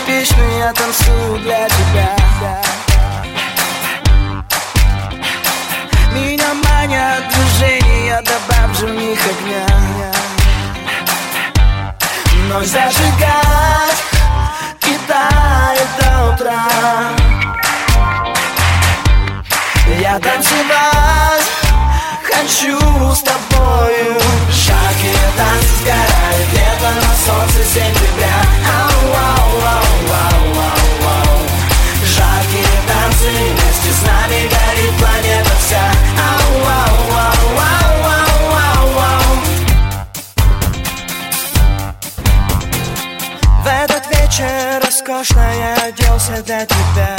спишь, но я танцую для тебя. Меня манят движения, добавь же в них огня. Ночь зажигать и тает до утра. Я танцевать хочу с тобою. Жаркие танцы сгорают, лето на солнце сентября. Ау-ау-ау-ау-ау-ау. Жаркие танцы, вместе с нами горит планета вся. Ау-ау-ау-ау-ау-ау-ау. В этот вечер роскошно я оделся для тебя.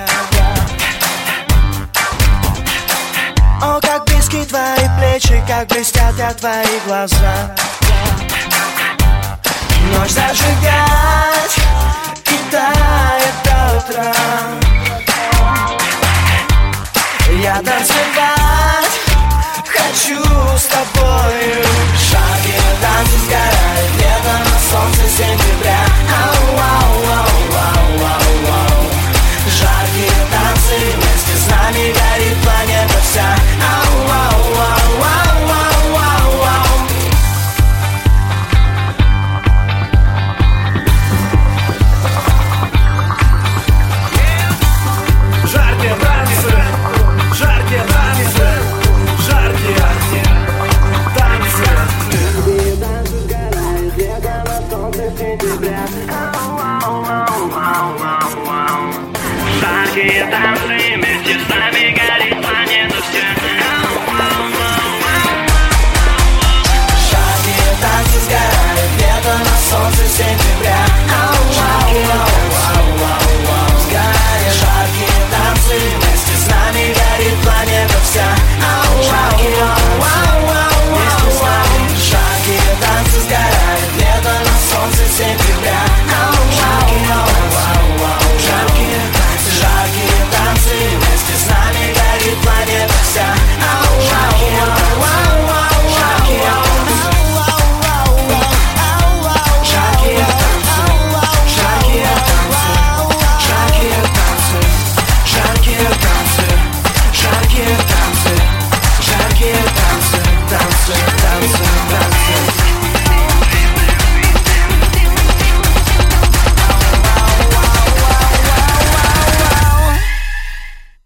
О, как близки твои плечи, как блестят твои глаза. Ночь зажигать и тает до утра. Я танцевать хочу с тобою. Жаркие танцы сгорают, лето на солнце сентября. Ау-ау-ау-ау-ау-ау. Жаркие танцы, вместе с нами.